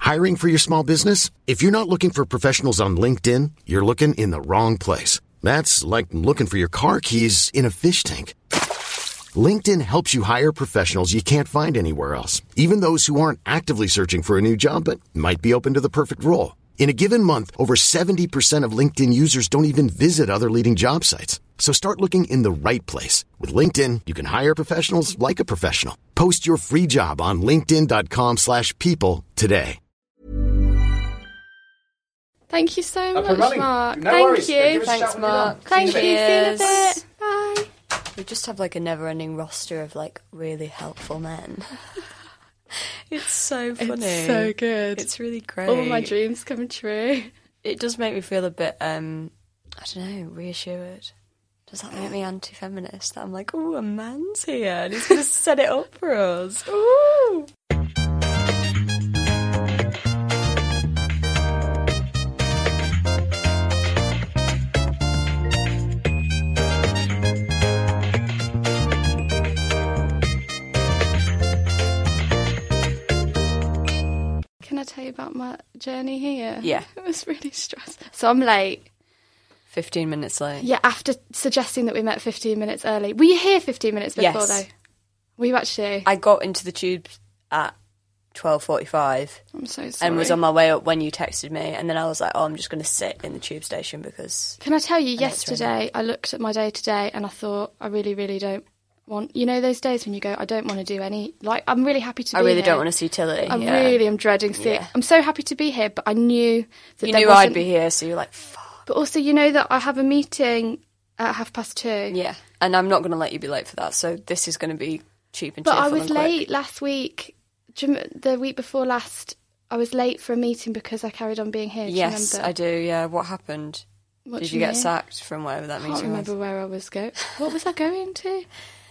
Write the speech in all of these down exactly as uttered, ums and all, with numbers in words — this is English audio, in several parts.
Hiring for your small business? If you're not looking for professionals on LinkedIn, you're looking in the wrong place. That's like looking for your car keys in a fish tank. LinkedIn helps you hire professionals you can't find anywhere else, even those who aren't actively searching for a new job but might be open to the perfect role. In a given month, over seventy percent of LinkedIn users don't even visit other leading job sites. So start looking in the right place. With LinkedIn, you can hire professionals like a professional. Post your free job on linkedin.com slash people today. Thank you so Up much, and running. Mark. No Thank worries. you. Give us a Thanks, shout when you're Mark. done. Thank you. See you in a Cheers. bit. Bye. We just have like a never-ending roster of like really helpful men. It's so funny. It's so good. It's really great. All my dreams come true. It does make me feel a bit, um, I don't know, reassured. Does that make me anti-feminist? That I'm like, oh, a man's here and he's going to set it up for us. Ooh. Can I tell you about my journey here? Yeah. It was really stressful. So I'm late. fifteen minutes late. Yeah, after suggesting that we met fifteen minutes early. Were you here fifteen minutes before, Yes. though? Were you actually? I got into the tube at twelve forty-five I'm so sorry. and was on my way up when you texted me, and then I was like, oh, I'm just going to sit in the tube station because... Can I tell you, And it's yesterday I looked at my day today and I thought, I really, really don't want... You know those days when you go, I don't want to do any... Like, I'm really happy to I be really here. don't want to see Tilly. I yeah. really am dreading seeing... Yeah. I'm so happy to be here, but I knew that You there knew wasn't... I'd be here, so you're like, fuck. But also, you know that I have a meeting at half past two. Yeah, and I'm not going to let you be late for that, so this is going to be cheap and But cheerful I was and quick. late last week. Do you rem- the week before last, I was late for a meeting because I carried on being here. Do Yes, you remember? I do, yeah. What happened? What Did do you get mean? sacked from whatever that I can't meeting remember was? where I was going. What was I going to?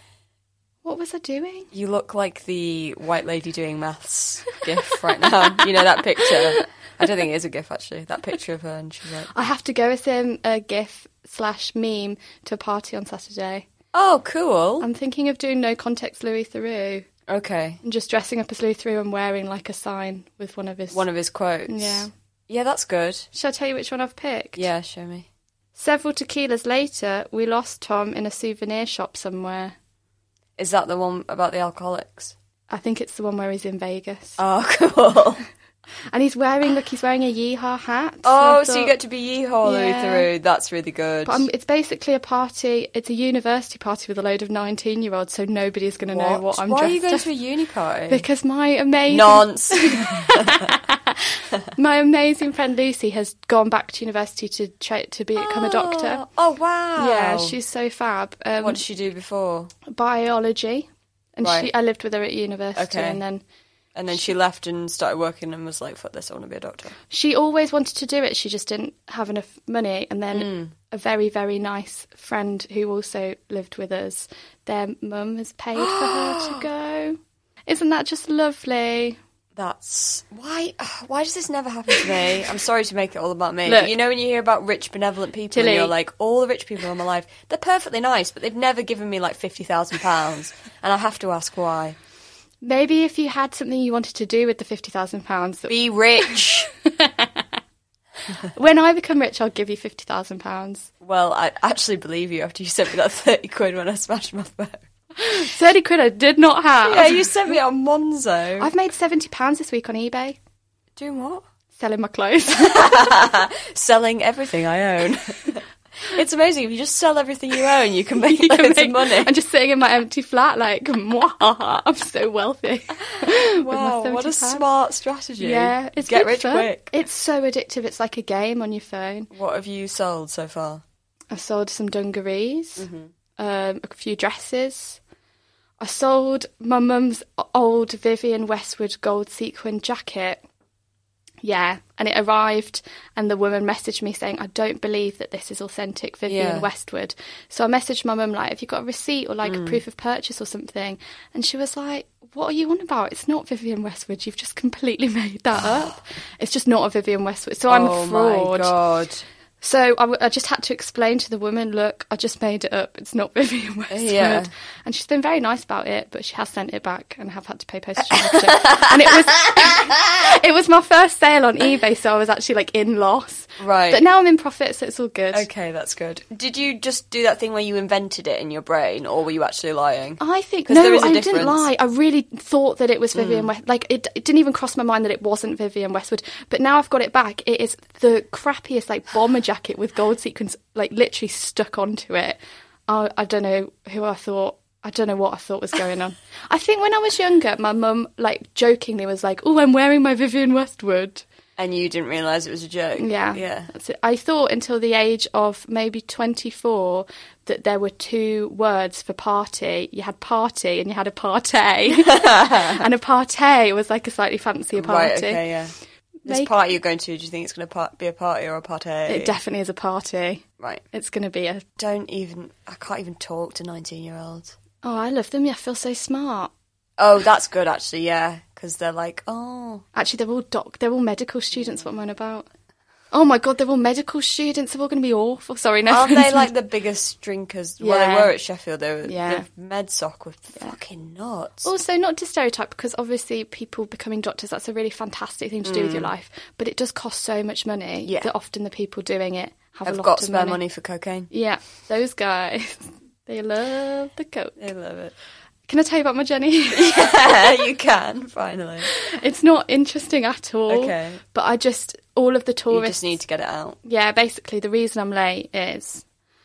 What was I doing? You look like the white lady doing maths gif right now. You know that picture? I don't think it is a gif, actually. That picture of her, and she's like... I have to go with him a GIF slash meme to a party on Saturday. Oh, cool. I'm thinking of doing no context Louis Theroux Okay. and just dressing up as Louis Theroux and wearing like a sign with one of his... One of his quotes. Yeah. Yeah, that's good. Shall I tell you which one I've picked? Yeah, show me. Several tequilas later, we lost Tom in a souvenir shop somewhere. Is that the one about the alcoholics? I think it's the one where he's in Vegas. Oh, cool. And he's wearing, look, he's wearing a yeehaw hat. Oh, I so you thought- get to be yeehaw Louis Yeah. Theroux. That's really good. But um, it's basically a party, it's a university party with a load of nineteen-year-olds, so nobody's going to know what I'm Why dressed are you going as. to a uni party? Because my amazing... Nonce. My amazing friend Lucy has gone back to university to tra- to become a doctor. Oh, wow. Yeah, she's so fab. Um, What did she do before? biology, and Right. she I lived with her at university, Okay. and then And then she left and started working and was like, fuck this, I want to be a doctor. she always wanted to do it. She just didn't have enough money, and then Mm. a very very nice friend who also lived with us, their mum has paid for her to go. Isn't that just lovely? That's... Why Why does this never happen to me? I'm sorry to make it all about me. Look. But you know when you hear about rich, benevolent people Tilly. and you're like, all the rich people in my life, they're perfectly nice, but they've never given me like fifty thousand pounds. And I have to ask why. Maybe if you had something you wanted to do with the fifty thousand pounds, that Be rich. when I become rich, I'll give you fifty thousand pounds. Well, I actually believe you after you sent me that thirty quid when I smashed my phone. Thirty quid I did not have. Yeah, you sent me it on Monzo. I've made seventy pounds this week on eBay Doing what? selling my clothes. Selling everything I own. It's amazing. If you just sell everything you own, you can make You can loads make- of money. I'm just sitting in my empty flat like, Mwah, I'm so wealthy. Wow, what a seventy pounds. smart strategy. Yeah, it's Get good rich fun. quick. It's so addictive. It's like a game on your phone. What have you sold so far? I sold some dungarees, Mm-hmm. um, a few dresses. I sold my mum's old Vivienne Westwood gold sequin jacket. Yeah, and it arrived, and the woman messaged me saying, I don't believe that this is authentic Vivienne Yeah. Westwood. So I messaged my mum, like, have you got a receipt or, like, Mm. a proof of purchase or something? And she was like, what are you on about? It's not Vivienne Westwood. You've just completely made that up. It's just not a Vivienne Westwood. So I'm oh a fraud. my God. So I, w- I just had to explain to the woman, look, I just made it up. It's not Vivienne Westwood. Yeah. And she's been very nice about it, but she has sent it back and I have had to pay postage. And it was it was my first sale on eBay, so I was actually like in loss. Right. But now I'm in profit, so it's all good. Okay, that's good. Did you just do that thing where you invented it in your brain, or were you actually lying? I think, 'Cause no, there is a I difference. didn't lie. I really thought that it was Vivienne mm. Westwood. Like, it, it didn't even cross my mind that it wasn't Vivienne Westwood. But now I've got it back. It is the crappiest, like, bomber jacket with gold sequins, like, literally stuck onto it. I, I don't know who I thought, I don't know what I thought was going on. I think when I was younger, my mum, like, jokingly was like, oh, I'm wearing my Vivienne Westwood. And you didn't realise it was a joke? Yeah. Yeah. That's it. I thought until the age of maybe twenty-four that there were two words for party. You had party and you had a partay. And a partay was like a slightly fancier party. Right, okay, yeah. This Make... party you're going to, do you think it's going to par- be a party or a partay? It definitely is a party. Right. It's going to be a... Don't even... I can't even talk to nineteen-year-olds. Oh, I love them. Yeah, I feel so smart. Oh, that's good, actually, yeah. Because they're like, oh... Actually, they're all doc... They're all medical students, what am I on about? Oh, my God, they're all medical students. They're all going to be awful. Sorry, no. Aren't they, like, the biggest drinkers? Yeah. Well, they were at Sheffield. They were... Yeah. The MedSoc were yeah. fucking nuts. Also, not to stereotype, because obviously people becoming doctors, that's a really fantastic thing to do mm. with your life. But it does cost so much money yeah. that often the people doing it have I've a lot got of spare money. money for cocaine. Yeah, those guys. They love the coke. They love it. Can I tell you about my Jenny? Yeah, you can, finally. It's not interesting at all. Okay. But I just, all of the tourists... You just need to get it out. Yeah, basically, the reason I'm late is...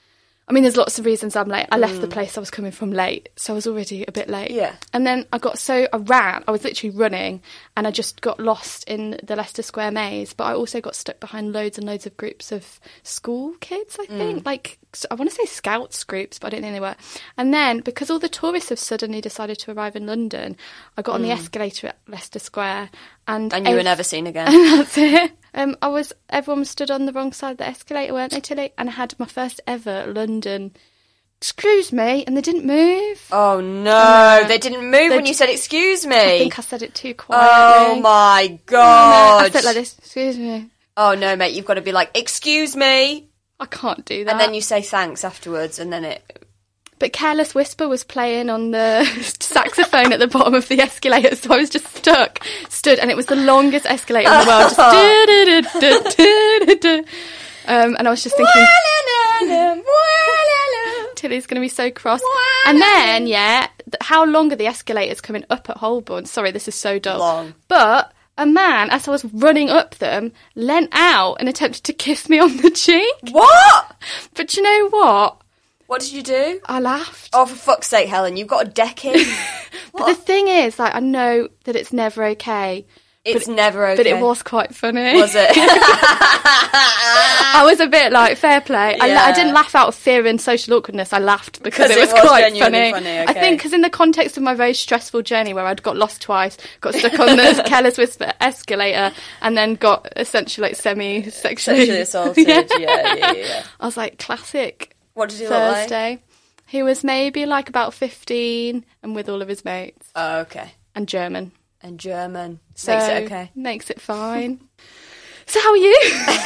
I mean, there's lots of reasons I'm late. I left Mm. the place I was coming from late, so I was already a bit late. Yeah. And then I got so... I ran. I was literally running, and I just got lost in the Leicester Square maze, but I also got stuck behind loads and loads of groups of school kids, I think. Mm. Like, I want to say scouts groups, but I don't think they were. And then, because all the tourists have suddenly decided to arrive in London, I got on Mm. the escalator at Leicester Square, and... And you ev- were never seen again. And that's it. Um, I was... Everyone stood on the wrong side of the escalator, weren't they, Tilly? And I had my first ever London... Excuse me, and they didn't move. Oh no, uh, they didn't move when you said excuse me. I think I said it too quietly. Oh my god. Oh, no. I said like this, excuse me. Oh no, mate, you've got to be like, excuse me. I can't do that. And then you say thanks afterwards, and then it... But Careless Whisper was playing on the saxophone at the bottom of the escalator, so I was just stuck, stood, and it was the longest escalator in the world. Just do-do-do-do-do-do. Um, and I was just thinking... Tilly's going to be so cross. And then, yeah, th- how long are the escalators coming up at Holborn? Sorry, this is so dull. Long. But a man, as I was running up them, leant out and attempted to kiss me on the cheek. What? But you know what? What did you do? I laughed. Oh, for fuck's sake, Helen, you've got a decking. But the thing is, like, I know that it's never okay. It's but, never okay. But it was quite funny. Was it? I was a bit like, fair play. Yeah. I, I didn't laugh out of fear and social awkwardness. I laughed because it was, it was quite genuinely funny. funny okay. I think because in the context of my very stressful journey where I'd got lost twice, got stuck on the Careless Whisper escalator, and then got essentially like semi-sexually Sexually assaulted. yeah. Yeah, yeah, yeah. I was like, classic. What did he Thursday. look like? He was maybe like about fifteen and with all of his mates. Oh, okay. And German. And German. So, makes it okay. Makes it fine. So how are you?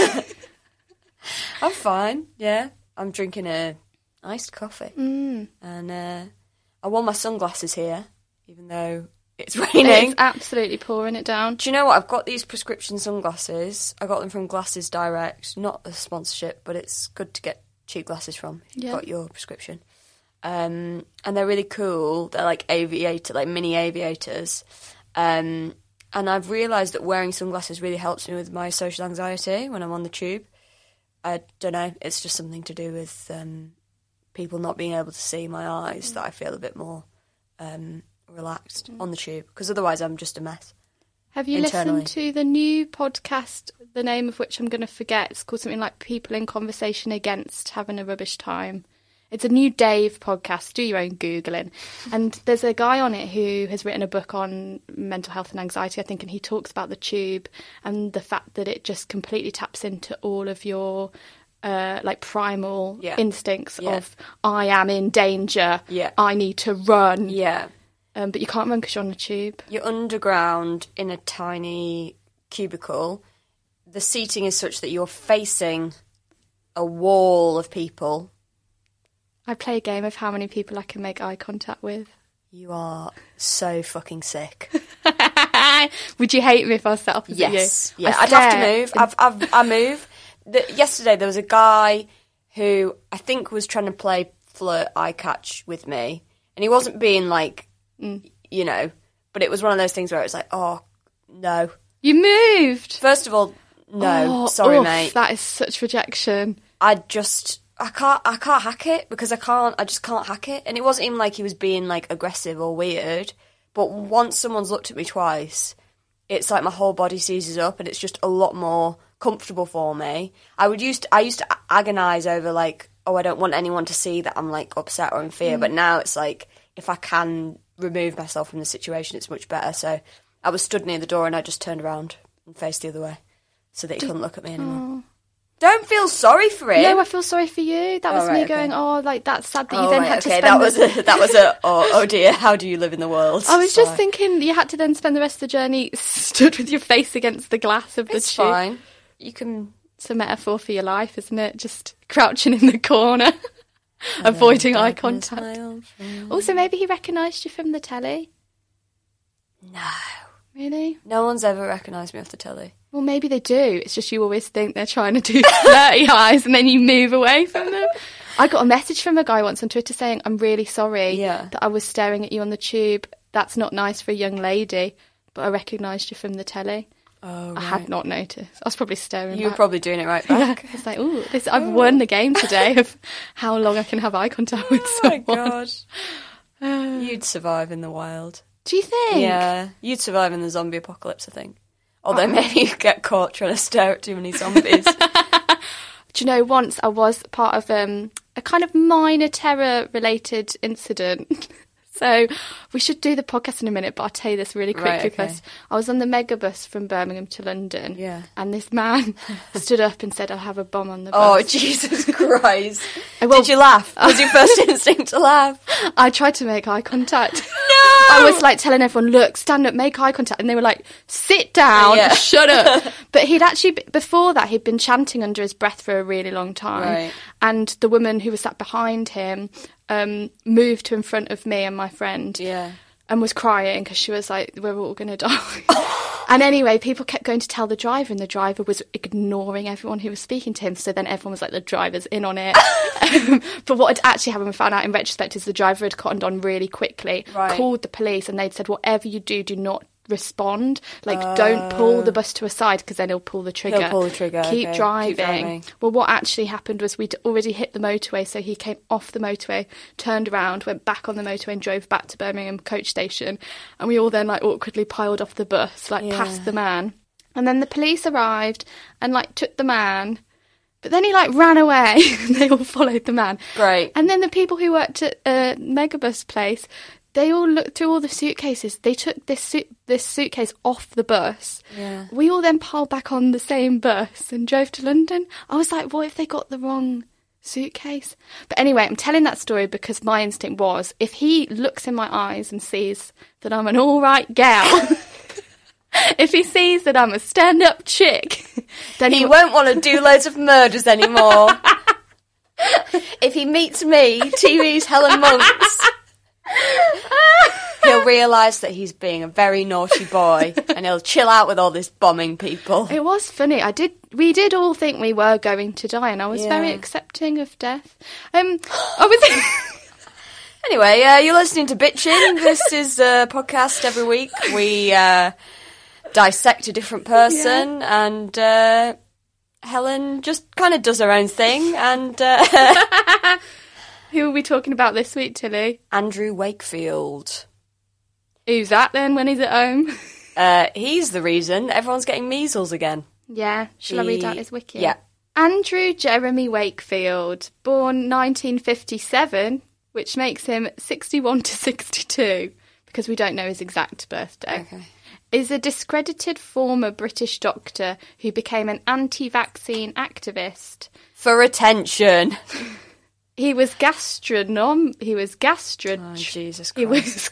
I'm fine, yeah. I'm drinking a iced coffee. Mm. And uh, I wore my sunglasses here, even though it's raining. It's absolutely pouring it down. Do you know what? I've got these prescription sunglasses. I got them from Glasses Direct. Not a sponsorship, but it's good to get cheap glasses from if you've Yeah. got your prescription. Um, and they're really cool. They're like aviator, like mini aviators. Um, and I've realised that wearing sunglasses really helps me with my social anxiety when I'm on the tube. I don't know, it's just something to do with um, people not being able to see my eyes mm. that I feel a bit more um, relaxed mm. on the tube, because otherwise I'm just a mess. Have you internally. listened to the new podcast, the name of which I'm going to forget? It's called something like People in Conversation Against Having a Rubbish Time. It's a new Dave podcast. Do your own Googling. And there's a guy on it who has written a book on mental health and anxiety, I think, and he talks about the tube and the fact that it just completely taps into all of your uh, like primal yeah. instincts yeah. of I am in danger, yeah. I need to run. Yeah. Um, but you can't run because you're on a tube. You're underground in a tiny cubicle. The seating is such that you're facing a wall of people. I play a game of how many people I can make eye contact with. You are so fucking sick. Would you hate me if I was sat opposite yes. you? Yeah, I I'd have to stare move. I've, I've, I move. The, yesterday there was a guy who I think was trying to play flirt eye catch with me, and he wasn't being like, mm. you know, but it was one of those things where it was like, oh, no. You moved! First of all, no, oh, sorry, oof, mate. That is such rejection. I just... I can't I can't hack it because I can't I just can't hack it. And it wasn't even like he was being like aggressive or weird, but once someone's looked at me twice, it's like my whole body seizes up and it's just a lot more comfortable for me. I would used to, I used to agonize over like, oh, I don't want anyone to see that I'm like upset or in fear, mm. but now it's like if I can remove myself from the situation, it's much better. So I was stood near the door and I just turned around and faced the other way so that he couldn't look at me anymore. Oh. Don't feel sorry for him. No, I feel sorry for you. That was oh, right, me going, okay. oh, like, that's sad that oh, you then right, had okay. to spend... That was, the... a, that was a, oh, oh dear, how do you live in the world? I was Sorry. just thinking you had to then spend the rest of the journey stood with your face against the glass of the it's tube. It's fine. You can... It's a metaphor for your life, isn't it? Just crouching in the corner, avoiding eye contact. Also, maybe he recognised you from the telly. No. Really? No one's ever recognised me off the telly. Well, maybe they do. It's just you always think they're trying to do flirty eyes and then you move away from them. I got a message from a guy once on Twitter saying, I'm really sorry yeah. that I was staring at you on the tube. That's not nice for a young lady, but I recognised you from the telly. Oh, right. I had not noticed. I was probably staring You back. were probably doing it right back. Yeah. It's like, ooh, this, I've won the game today of how long I can have eye contact with oh someone. Oh, my God. Uh, You'd survive in the wild. Do you think? Yeah. You'd survive in the zombie apocalypse, I think. Although oh. maybe you'd get caught trying to stare at too many zombies. Do you know, once I was part of um, a kind of minor terror-related incident. So we should do the podcast in a minute, but I'll tell you this really quickly right, okay. first. I was on the megabus from Birmingham to London, yeah. and this man stood up and said, I'll have a bomb on the bus. Oh, Jesus Christ. Well, did you laugh? Was your first instinct to laugh? I tried to make eye contact. No! I was like telling everyone, look, stand up, make eye contact. And they were like, sit down, yeah. shut up. But he'd actually, before that, he'd been chanting under his breath for a really long time. Right. And the woman who was sat behind him um, moved to in front of me and my friend. Yeah. And was crying because she was like, we're all going to die. And anyway, people kept going to tell the driver, and the driver was ignoring everyone who was speaking to him. So then everyone was like, the driver's in on it. um, but what had actually happened, we found out in retrospect, is the driver had cottoned on really quickly, right. called the police, and they'd said, whatever you do, do not respond. Like, uh, don't pull the bus to a side because then he'll pull the trigger. He'll pull the trigger. Keep, okay. driving. Keep driving. Well, what actually happened was we'd already hit the motorway, so he came off the motorway, turned around, went back on the motorway and drove back to Birmingham coach station. And we all then like awkwardly piled off the bus, like yeah. past the man. And then the police arrived and like took the man. But then he like ran away and they all followed the man. Great. And then the people who worked at uh, Megabus place, they all looked through all the suitcases. They took this suit, this suitcase off the bus. Yeah. We all then piled back on the same bus and drove to London. I was like, what if they got the wrong suitcase? But anyway, I'm telling that story because my instinct was, if he looks in my eyes and sees that I'm an all right gal, if he sees that I'm a stand-up chick, then he, he won't want to do loads of murders anymore. If he meets me, T V's Helen Monks, he'll realise that he's being a very naughty boy and he'll chill out with all this bombing people. It was funny. I did. We did all think we were going to die, and I was yeah. very accepting of death. Um, I was. Anyway, uh, you're listening to Bitchin'. This is a podcast every week. We uh, dissect a different person, yeah. and uh, Helen just kind of does her own thing. And uh, who are we talking about this week, Tilly? Andrew Wakefield. Who's that then when he's at home? Uh, he's the reason everyone's getting measles again. Yeah. Shall he... I read out his wiki? Yeah. Andrew Jeremy Wakefield, born nineteen fifty-seven, which makes him sixty-one to sixty-two, because we don't know his exact birthday, okay. is a discredited former British doctor who became an anti-vaccine activist. For attention. He was gastronom. He was gastro. Oh, Jesus Christ. He was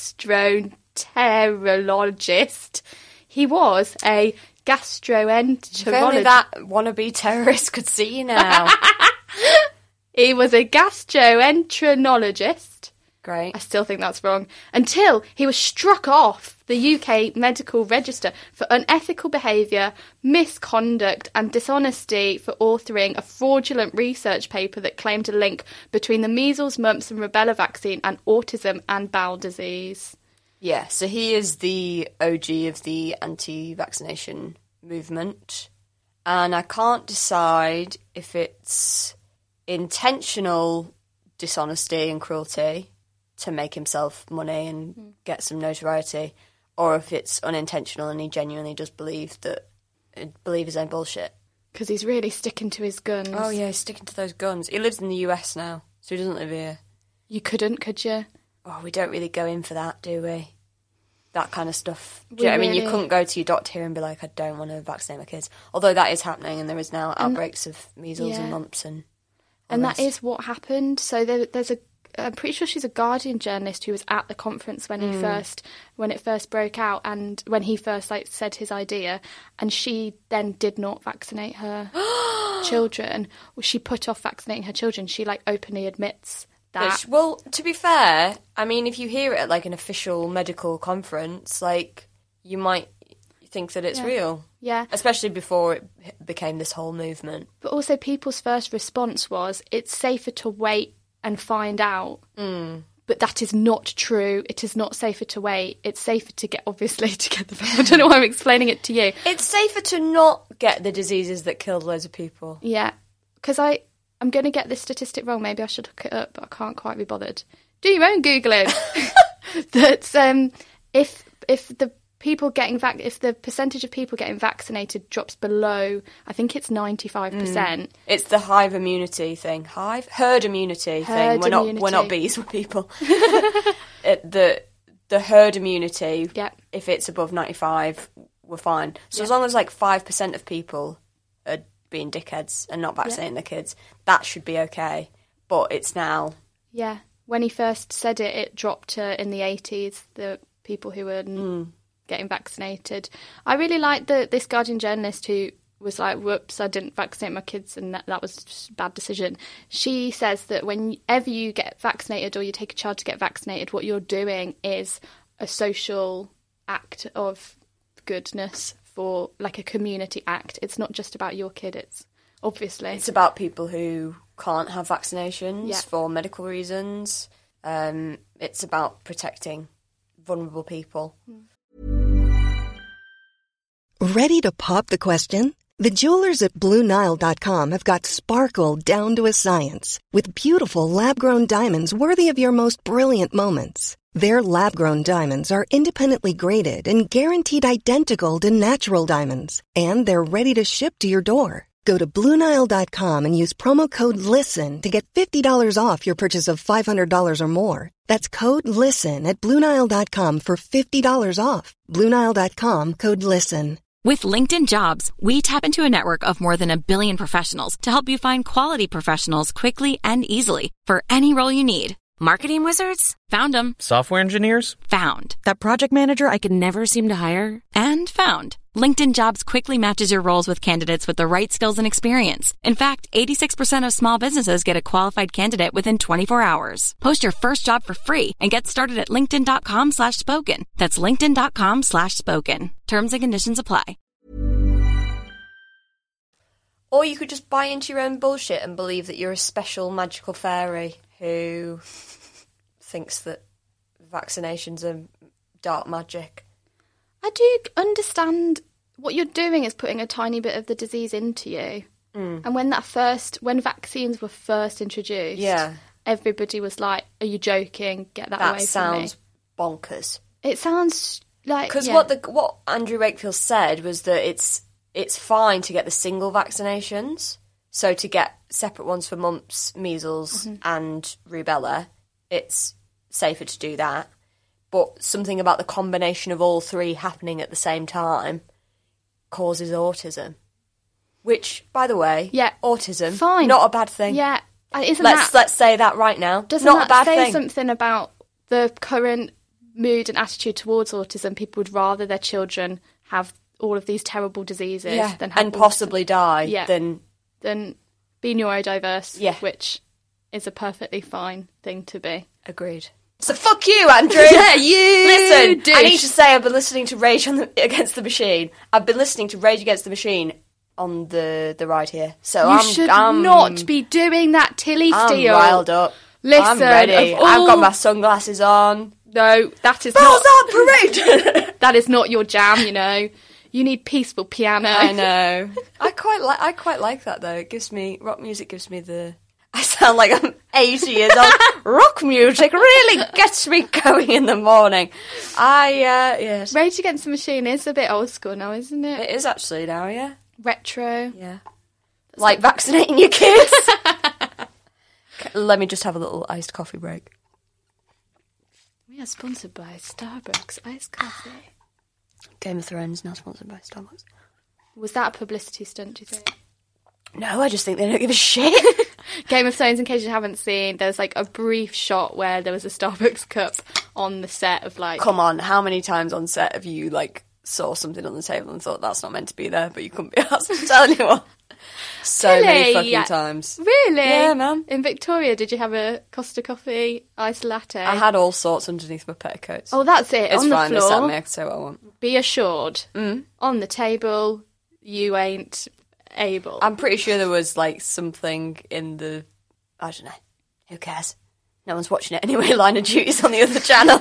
gastroenterologist. He was a gastroenterologist. If only that wannabe terrorist could see you now. He was a gastroenterologist. Great. I still think that's wrong. Until he was struck off the U K Medical Register for unethical behaviour, misconduct and dishonesty for authoring a fraudulent research paper that claimed a link between the measles, mumps and rubella vaccine and autism and bowel disease. Yeah, so he is the O G of the anti-vaccination movement. And I can't decide if it's intentional dishonesty and cruelty to make himself money and mm. get some notoriety, or if it's unintentional and he genuinely does believe that believe his own bullshit. Because he's really sticking to his guns. Oh yeah, he's sticking to those guns. He lives in the U S now, so he doesn't live here. You couldn't, could you? Oh, we don't really go in for that, do we? That kind of stuff. Do We you know what I mean? really- You couldn't go to your doctor here and be like, I don't want to vaccinate my kids. Although that is happening, and there is now outbreaks of measles yeah. and mumps and. And all that this. is what happened. So there, there's a, I'm pretty sure she's a Guardian journalist who was at the conference when he Mm. first, when it first broke out, and when he first like said his idea, and she then did not vaccinate her children. Well, she put off vaccinating her children. She like openly admits that. Which, well, to be fair, I mean, if you hear it at like an official medical conference, like you might think that it's Yeah. real. Yeah. Especially before it became this whole movement. But also, people's first response was, "It's safer to wait and find out." Mm. But that is not true. It is not safer to wait. It's safer to get, obviously, to get the. I don't know why I'm explaining it to you. It's safer to not get the diseases that killed loads of people. Yeah, because I I'm going to get this statistic wrong. Maybe I should look it up, but I can't quite be bothered. Do your own googling. That um, if if the people getting vac- if the percentage of people getting vaccinated drops below, I think it's ninety-five percent. It's the hive immunity thing. Hive? Herd immunity Herd thing. We're not immunity. we're not bees, we're people. it, the the herd immunity, Yeah. if it's above ninety-five, we're fine. So Yeah. as long as like five percent of people are being dickheads and not vaccinating their kids, that should be okay. But it's now... Yeah, when he first said it, it dropped to in the eighties, the people who were Mm. getting vaccinated. I really like the this Guardian journalist who was like, whoops, I didn't vaccinate my kids and that, that was just a bad decision. She says that whenever you get vaccinated or you take a child to get vaccinated, what you're doing is a social act of goodness for like a community act. It's not just about your kid, it's obviously. It's about people who can't have vaccinations Yeah. for medical reasons. Um, it's about protecting vulnerable people. Ready to pop the question? The jewelers at Blue Nile dot com have got sparkle down to a science with beautiful lab-grown diamonds worthy of your most brilliant moments. Their lab-grown diamonds are independently graded and guaranteed identical to natural diamonds, and they're ready to ship to your door. Go to Blue Nile dot com and use promo code LISTEN to get fifty dollars off your purchase of five hundred dollars or more. That's code LISTEN at Blue Nile dot com for fifty dollars off. Blue Nile dot com, code LISTEN. With LinkedIn Jobs, we tap into a network of more than a billion professionals to help you find quality professionals quickly and easily for any role you need. Marketing wizards? Found them. Software engineers? Found. That project manager I could never seem to hire? And found. LinkedIn Jobs quickly matches your roles with candidates with the right skills and experience. In fact, eighty-six percent of small businesses get a qualified candidate within twenty-four hours. Post your first job for free and get started at linkedin.com slash spoken. That's linkedin.com slash spoken. Terms and conditions apply. Or you could just buy into your own bullshit and believe that you're a special magical fairy who thinks that vaccinations are dark magic. I do understand what you're doing is putting a tiny bit of the disease into you. Mm. And when that first, when vaccines were first introduced, Yeah. everybody was like, "Are you joking? Get that, That away sounds from me." bonkers. It sounds like Because yeah. what the what Andrew Wakefield said was that it's it's fine to get the single vaccinations. So to get separate ones for mumps, measles, Mm-hmm. and rubella, it's safer to do that. But something about the combination of all three happening at the same time causes autism. Which, by the way, Yeah. autism, Fine. not a bad thing. Yeah, Uh, isn't let's that let's say that right now. doesn't not that a bad say thing. something about the current mood and attitude towards autism? People would rather their children have all of these terrible diseases Yeah, than have and autism possibly die Yeah. than than be neurodiverse, Yeah. which is a perfectly fine thing to be. Agreed. So fuck you, Andrew. Yeah, you Listen, douche. I need to say I've been listening to Rage on the, Against the Machine. I've been listening to Rage Against the Machine on the, the ride here. So You I'm, should I'm, not be doing that, Tilly I'm Steele. riled up. Listen, I'm ready. of I've got all- my sunglasses on. No, that is Balls not. on parade. That is not your jam. You know, you need peaceful piano. I know. I quite like. I quite like that though. It gives me rock music. Gives me the. I sound like I'm eighty years old. Rock music really gets me going in the morning. I uh, yes. Rage Against the Machine is a bit old school now, isn't it? It is actually now. Yeah. Retro. Yeah. Like vaccinating your kids. Let me just have a little iced coffee break. We are sponsored by Starbucks iced coffee. Game of Thrones now sponsored by Starbucks. Was that a publicity stunt, do you think? No, I just think they don't give a shit. Game of Thrones, in case you haven't seen, there's like a brief shot where there was a Starbucks cup on the set of like... Come on, how many times on set have you like saw something on the table and thought that's not meant to be there, but you couldn't be asked to tell anyone? So Really? many fucking Yeah. times. Really? Yeah, man. In Victoria, did you have a Costa Coffee iced latte? I had all sorts underneath my petticoats. Oh, that's it. it's on the fine, they sat floor. me, I can say what I want. Be assured. Mm. On the table, you ain't able. I'm pretty sure there was like something in the... I don't know. Who cares? No one's watching it anyway. Line of Duty's on the other channel.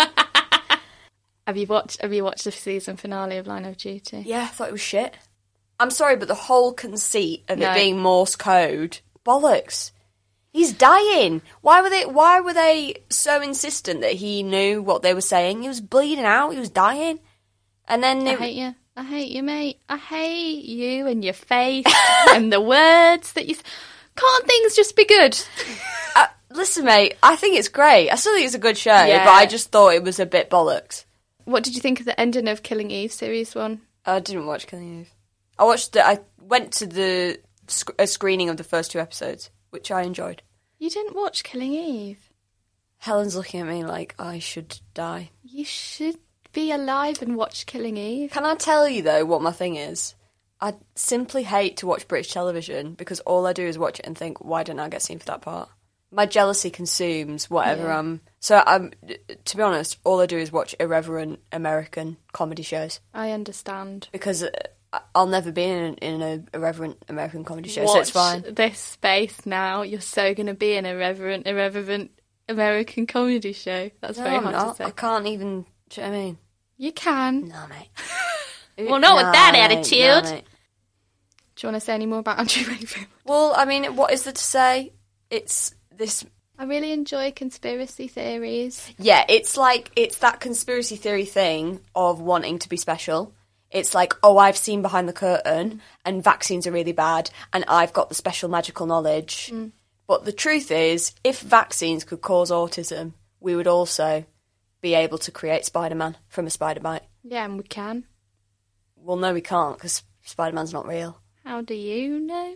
Have you watched? Have you watched the season finale of Line of Duty? Yeah, I thought it was shit. I'm sorry, but the whole conceit of No. it being Morse code, bollocks. He's dying. Why were they? Why were they so insistent that he knew what they were saying? He was bleeding out. He was dying, and then I it, hate you. I hate you, mate. I hate you and your face and the words that you. s- Can't things just be good? uh, listen, mate. I think it's great. I still think it's a good show, Yeah. but I just thought it was a bit bollocks. What did you think of the ending of Killing Eve series one? I didn't watch Killing Eve. I watched. The, I went to the sc- a screening of the first two episodes, which I enjoyed. You didn't watch Killing Eve. Helen's looking at me like I should die. You should be alive and watch Killing Eve. Can I tell you, though, what my thing is? I simply hate to watch British television because all I do is watch it and think, why didn't I get seen for that part? My jealousy consumes whatever Yeah. I'm... So, I'm, to be honest, all I do is watch irreverent American comedy shows I understand. because uh, I'll never be in, in an irreverent American comedy show, so Watch it's fine. this space now. You're so going to be an irreverent, irreverent American comedy show. That's No, very I'm hard not. to I say. can't even... Do you know what I mean? You can. No, mate. Well, not with that Nah, mate, attitude. nah, mate. Do you want to say any more about Andrew Rayfield? Well, I mean, what is there to say? It's this... I really enjoy conspiracy theories. Yeah, it's like, it's that conspiracy theory thing of wanting to be special. It's like, oh, I've seen behind the curtain and vaccines are really bad and I've got the special magical knowledge. Mm. But the truth is, if vaccines could cause autism, we would also be able to create Spider-Man from a spider bite. Yeah, and we can. Well, no, we can't because Spider-Man's not real. How do you know?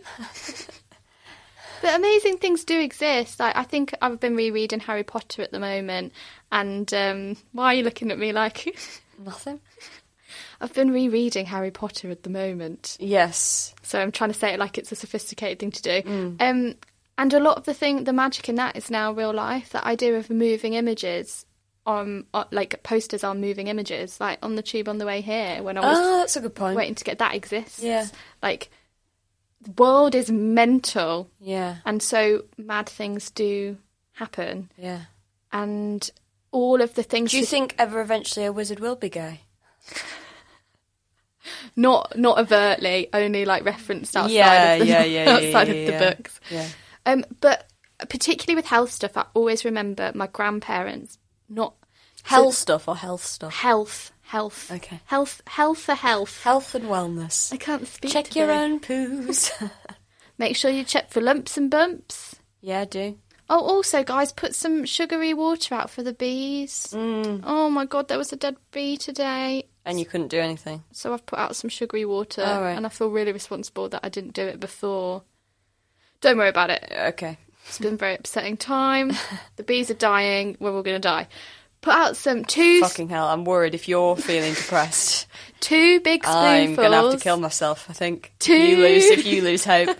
But amazing things do exist. I, I think I've been rereading Harry Potter at the moment. And um, why are you looking at me like... Nothing? I've been rereading Harry Potter at the moment. Yes. So I'm trying to say it like it's a sophisticated thing to do. Mm. Um, and a lot of the thing, the magic in that is now real life. That idea of moving images, on, on like posters on moving images, like on the tube on the way here when I was Oh, that's a good point. waiting to get that exists. Yeah. Like the world is mental, Yeah. and so mad things do happen. Yeah. And all of the things. Do you that- think ever eventually a wizard will be gay? Not not overtly, only like referenced outside Yeah, of the, yeah, yeah, yeah, outside yeah, of the yeah. books. Yeah. Um, but particularly with health stuff, I always remember my grandparents not Health stuff or health stuff? health, health, Okay. health, health for health. Health and wellness. I can't speak. Check today. your own poos. Make sure you check for lumps and bumps. Yeah, do. Oh, also, guys, put some sugary water out for the bees. Mm. Oh my god, there was a dead bee today. And you couldn't do anything. So I've put out some sugary water, Oh, right. and I feel really responsible that I didn't do it before. Don't worry about it. Okay. It's been a very upsetting time. The bees are dying. We're all going to die. put out some two... Fucking hell, I'm worried if you're feeling depressed. Two big spoonfuls. I'm going to have to kill myself, I think. Two... You lose if you lose hope.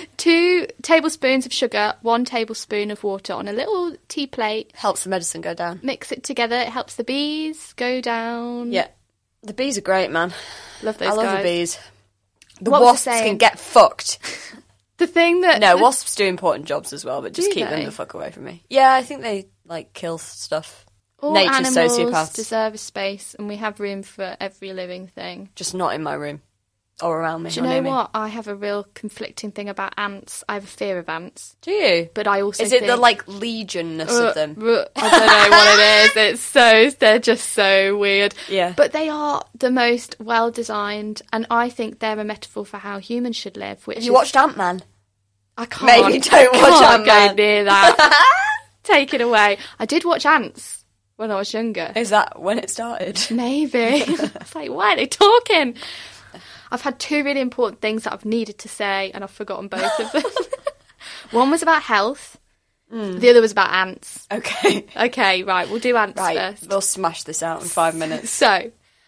Two tablespoons of sugar, one tablespoon of water on a little tea plate. Helps the medicine go down. Mix it together. It helps the bees go down. Yeah. The bees are great, man. Love those I love guys. the bees. The What was wasps I saying? can get fucked. The thing that... No, wasps do important jobs as well, but just Do keep they? them the fuck away from me. Yeah, I think they, like, kill stuff. All Nature's animals sociopaths. deserve a space, and we have room for every living thing. Just not in my room. Or around me. Do you or know near me. what? I have a real conflicting thing about ants. I have a fear of ants. Do you? But I also Is it think... the, like, legionness Uh, of them? uh, I don't know what it is. It's so... They're just so weird. Yeah. But they are the most well-designed, and I think they're a metaphor for how humans should live, which Have you is... watched Ant-Man? I can't. Maybe don't watch can't Ant-Man. go near that. Take it away. I did watch Ants when I was younger. Is that when it started? Maybe. It's like, why are they talking? I've had two really important things that I've needed to say, and I've forgotten both of them. One was about health. Mm. The other was about ants. Okay. Okay, right. We'll do ants Right. first. We'll smash this out in five minutes. So,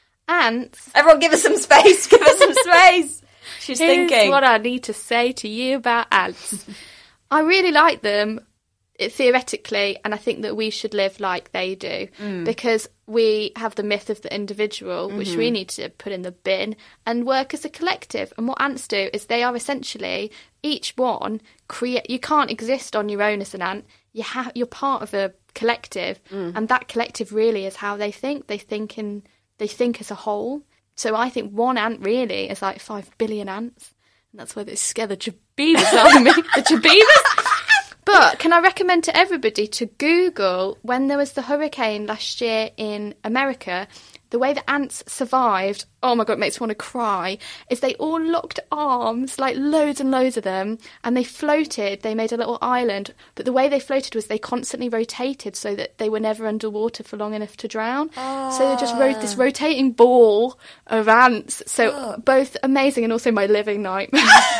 ants. Everyone give us some space. Give us some space. She's Here's thinking. what I need to say to you about ants. I really like them, it, theoretically, and I think that we should live like they do Mm. because we have the myth of the individual, which Mm-hmm. we need to put in the bin and work as a collective. And what ants do is they are essentially each one create. You can't exist on your own as an ant. You have you're part of a collective, Mm. and that collective really is how they think. They think in they think as a whole. So I think one ant really is like five billion ants. And that's why they scare the jabebas out of me. The jabebas. But can I recommend to everybody to Google, when there was the hurricane last year in America, the way the ants survived, oh my God, it makes me want to cry, is they all locked arms, like loads and loads of them, and they floated. They made a little island. But the way they floated was they constantly rotated so that they were never underwater for long enough to drown. So they just wrote this rotating ball of ants. So Oh. both amazing and also my living nightmare.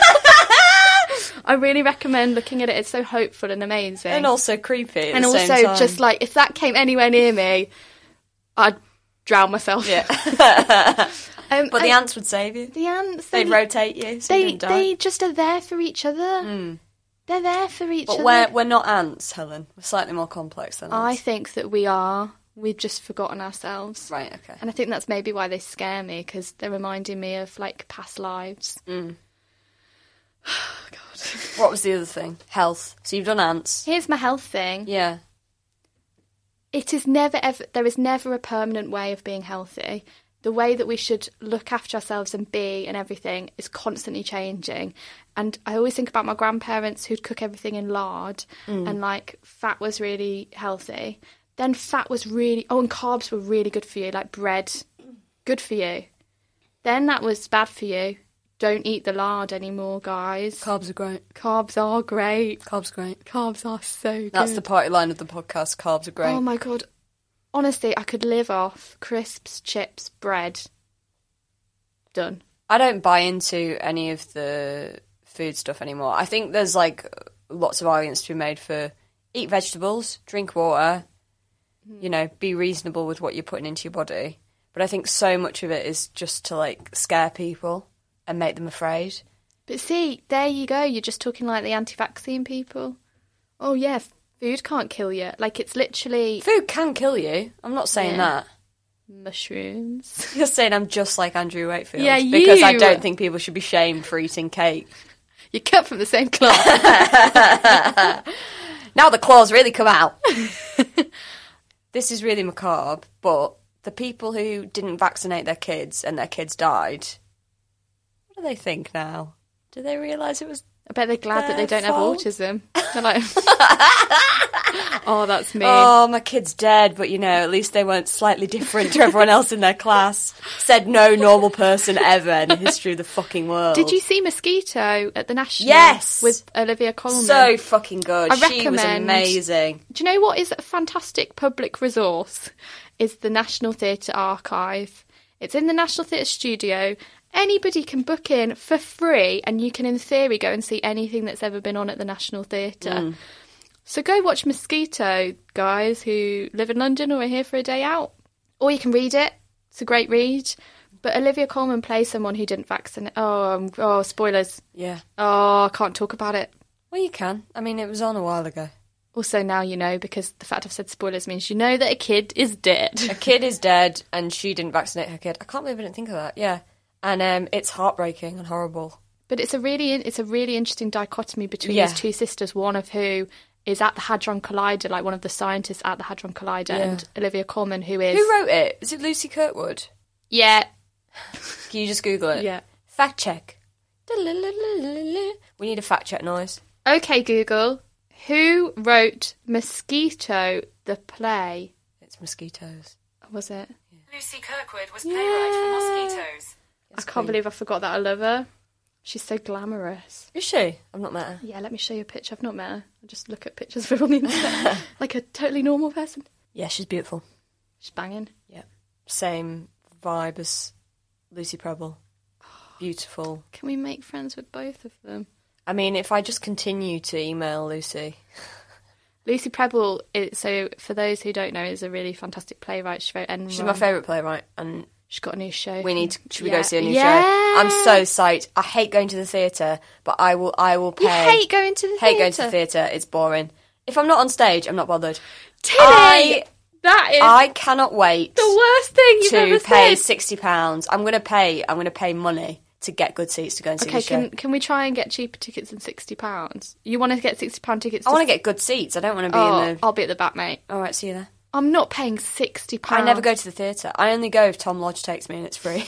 I really recommend looking at it. It's so hopeful and amazing. And also creepy at And the also same time. just like, if that came anywhere near me, I'd drown myself. Yeah. um, But the and ants would save you. the ants, they, They'd rotate you so you they, didn't die. they just are there for each other. They're there for each But other. we're, we're not ants, Helen. We're slightly more complex than I ants. think that we are. We've just forgotten ourselves. Right, okay. And I think that's maybe why they scare me, because they're reminding me of, like, past lives. Mm. Oh, God. What was the other thing? Health. So you've done ants. Here's my health thing. Yeah. It is never, ever, there is never a permanent way of being healthy. The way that we should look after ourselves and be and everything is constantly changing. And I always think about my grandparents who'd cook everything in lard and, like, fat was really healthy. Then fat was really... Oh, and carbs were really good for you, like bread. Good for you. Then that was bad for you. Don't eat the lard anymore, guys. Carbs are great. Carbs are great. Carbs are great. Carbs are so good. That's the party line of the podcast. Carbs are great. Oh, my God. Honestly, I could live off crisps, chips, bread. Done. I don't buy into any of the food stuff anymore. I think there's, like, lots of arguments to be made for eat vegetables, drink water, you know, be reasonable with what you're putting into your body. But I think so much of it is just to, like, scare people and make them afraid. But see, there you go. You're just talking like the anti-vaccine people. Oh, yeah, food can't kill you. Like, it's literally Food can kill you. I'm not saying Yeah. that. mushrooms. You're saying I'm just like Andrew Wakefield. Yeah, Because I you. don't think people should be shamed for eating cake. You're cut from the same cloth. Now the claws really come out. This is really macabre, but the people who didn't vaccinate their kids and their kids died, what do they think now? Do they realise it was... I bet they're glad that they Their don't fault. have autism. They're like, oh, that's me. Oh, my kid's dead, but, you know, at least they weren't slightly different to everyone else in their class. Said no normal person ever in the history of the fucking world. Did you see Mosquito at the National? Yes! With Olivia Colman. So fucking good. I She was recommend- amazing. Do you know what is a fantastic public resource? Is the National Theatre Archive. It's in the National Theatre Studio. Anybody can book in for free, and you can, in theory, go and see anything that's ever been on at the National Theatre. Mm. So go watch Mosquito, guys, who live in London or are here for a day out. Or you can read it. It's a great read. But Olivia Colman plays someone who didn't vaccinate. Oh, um, oh, spoilers. Yeah. Oh, I can't talk about it. Well, you can. I mean, it was on a while ago. Also, now you know, because the fact I've said spoilers means you know that a kid is dead. A kid is dead, and she didn't vaccinate her kid. I can't believe I didn't think of that. Yeah. And um, it's heartbreaking and horrible. But it's a really it's a really interesting dichotomy between Yeah. these two sisters, one of who is at the Hadron Collider, like one of the scientists at the Hadron Collider, Yeah. and Olivia Colman, who is... Who wrote it? Is it Lucy Kirkwood? Yeah. Can you just Google it? Yeah. Fact check. We need a fact check noise. Okay, Google. Who wrote Mosquito, the play? It's mosquitoes. Was it? Lucy Kirkwood was playwright for Mosquitoes. I can't believe I forgot that I love her. She's so glamorous. Is she? I've not met her. Yeah, let me show you a picture. I've not met her. I just look at pictures of her on the internet. Like a totally normal person. Yeah, she's beautiful. She's banging. Yeah. Same vibe as Lucy Preble. Beautiful. Can we make friends with both of them? I mean, if I just continue to email Lucy. Lucy Preble, is, so for those who don't know, is a really fantastic playwright. She wrote Enron. She's my favourite playwright, and She's got a new show. we need to, should we Yeah. go see a new Yeah. show? I'm so psyched. I hate going to the theatre, but I will I will pay. You hate going to the hate theatre? going to the theatre. It's boring. If I'm not on stage, I'm not bothered. Tilly! I, that is I cannot wait the worst thing you've to ever pay said. sixty pounds. I'm going to pay. I'm going to pay money to get good seats to go and see Okay, the show. can can we try and get cheaper tickets than sixty pounds? You want to get sixty pound tickets? I want to get good seats. I don't want to be Oh, in the. I'll be at the back, mate. All right, see you there. I'm not paying sixty pounds. I never go to the theatre. I only go if Tom Lodge takes me and it's free.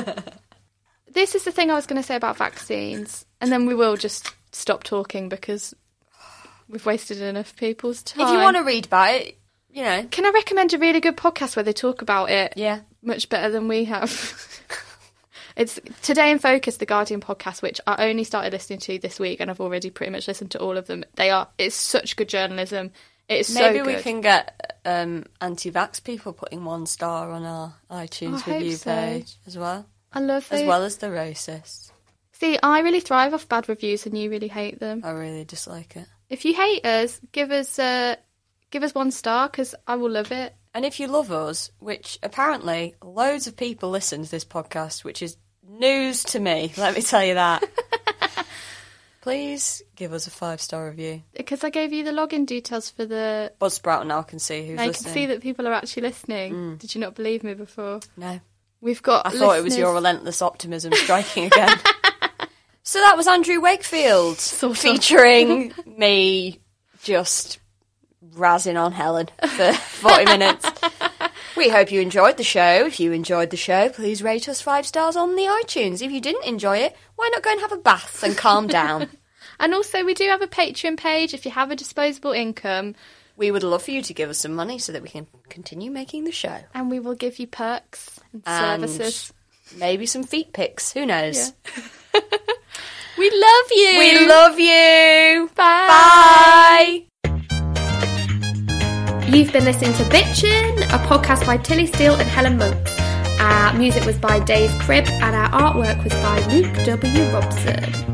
This is the thing I was going to say about vaccines, and then we will just stop talking because we've wasted enough people's time. If you want to read about it, you know. Can I recommend a really good podcast where they talk about it? Yeah. Much better than we have. It's Today in Focus, the Guardian podcast, which I only started listening to this week, and I've already pretty much listened to all of them. They are. It's such good journalism. It's so Maybe good. we can get um, anti-vax people putting one star on our iTunes I hope review so. page as well. I love As those. well as the racists. See, I really thrive off bad reviews, and you really hate them. I really dislike it. If you hate us, give us uh, give us one star because I will love it. And if you love us, which apparently loads of people listen to this podcast, which is news to me, let me tell you that. Please give us a five-star review. Because I gave you the login details for the. Buzzsprout now can see who's I can listening. see that people are actually listening. Did you not believe me before? No. We've got. I thought it was your listeners- relentless optimism striking again. So that was Andrew Wakefield Sort of. featuring me just razzing on Helen for forty minutes. We hope you enjoyed the show. If you enjoyed the show, please rate us five stars on the iTunes. If you didn't enjoy it, why not go and have a bath and calm down? And also, we do have a Patreon page. If you have a disposable income, We would love for you to give us some money so that we can continue making the show. and we will give you perks and, And services. maybe some feet pics. Who knows? Yeah. We love you. We love you. Bye. Bye. You've been listening to Bitchin', a podcast by Tilly Steele and Helen Monks. Our music was by Dave Cribb, and our artwork was by Luke W. Robson.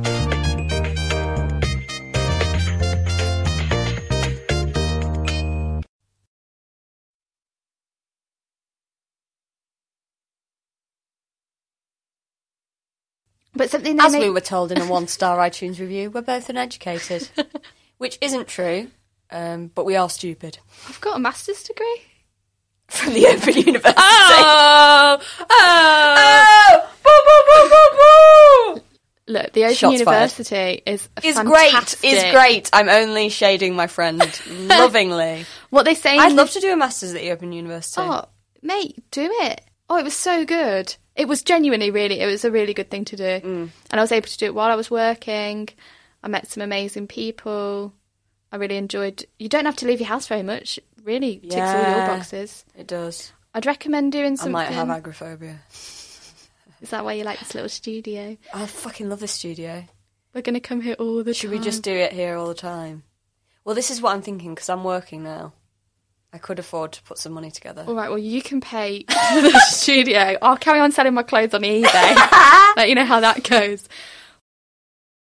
But something they As make- we were told in a one-star iTunes review, we're both uneducated. Which isn't true, um, but we are stupid. I've got a master's degree. From the Open University. Oh, Oh! Boo, boo, boo, boo, boo! Look, the Open Shots fired. University is Is fantastic. great, is great. I'm only shading my friend lovingly. What they say? I'd love to do a master's at the Open University. Oh, mate, do it. Oh, it was so good. It was genuinely really, it was a really good thing to do. Mm. And I was able to do it while I was working. I met some amazing people. I really enjoyed... You don't have to leave your house very much. It really ticks all your Yeah. boxes. It does. I'd recommend doing I something... might have agoraphobia. Is that why you like this little studio? I fucking love this studio. We're going to come here all the Should time. we just do it here all the time? Well, this is what I'm thinking, because I'm working now. I could afford to put some money together. All right, well, you can pay for the studio. I'll carry on selling my clothes on eBay. Let you know how that goes.